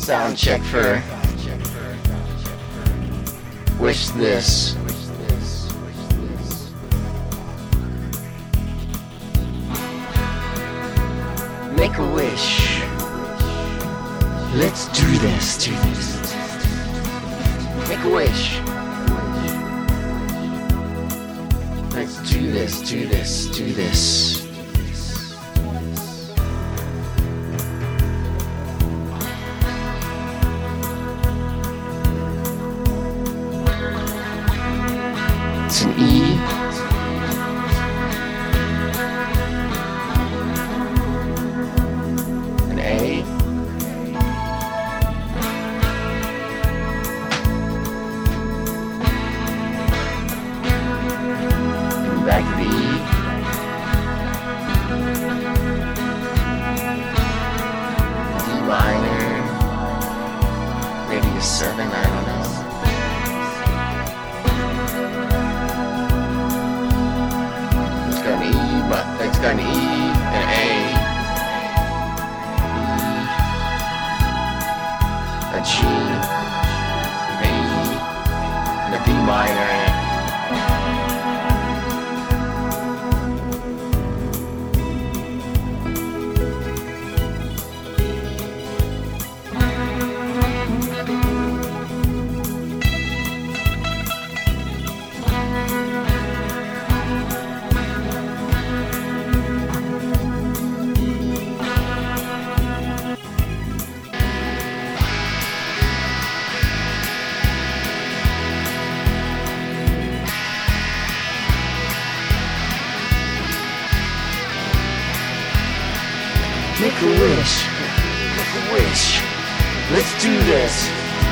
Sound check for wish this. Make a wish. Let's do this. Make a wish. Let's do this. It's an E. An A. And back to the E. D minor. Maybe a 7, I don't know. It's got an E, an A, E, a G, an E, and a B minor. Make a wish. Make a wish. Let's do this.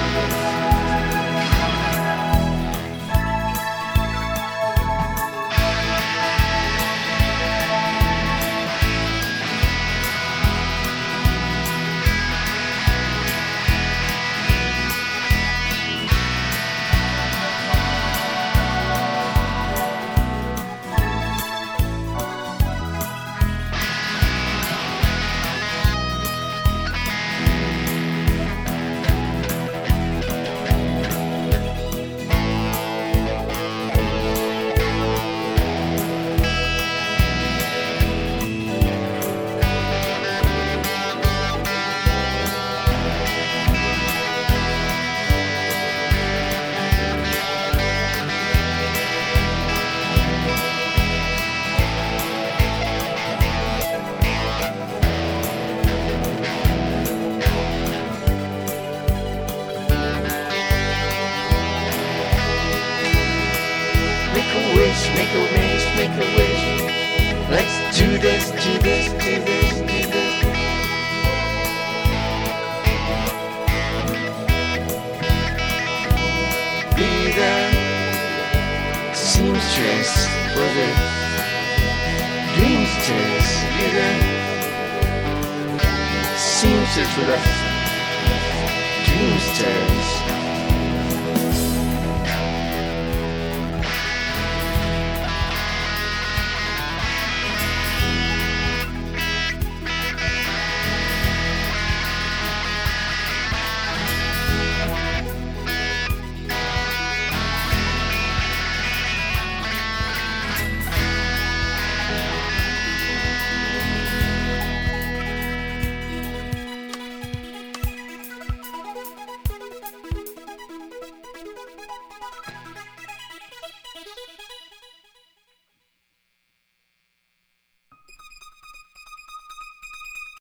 Make a wish. Let's do this. Be the seamstress for the dreamsters. Be the seamstress for the dreamsters.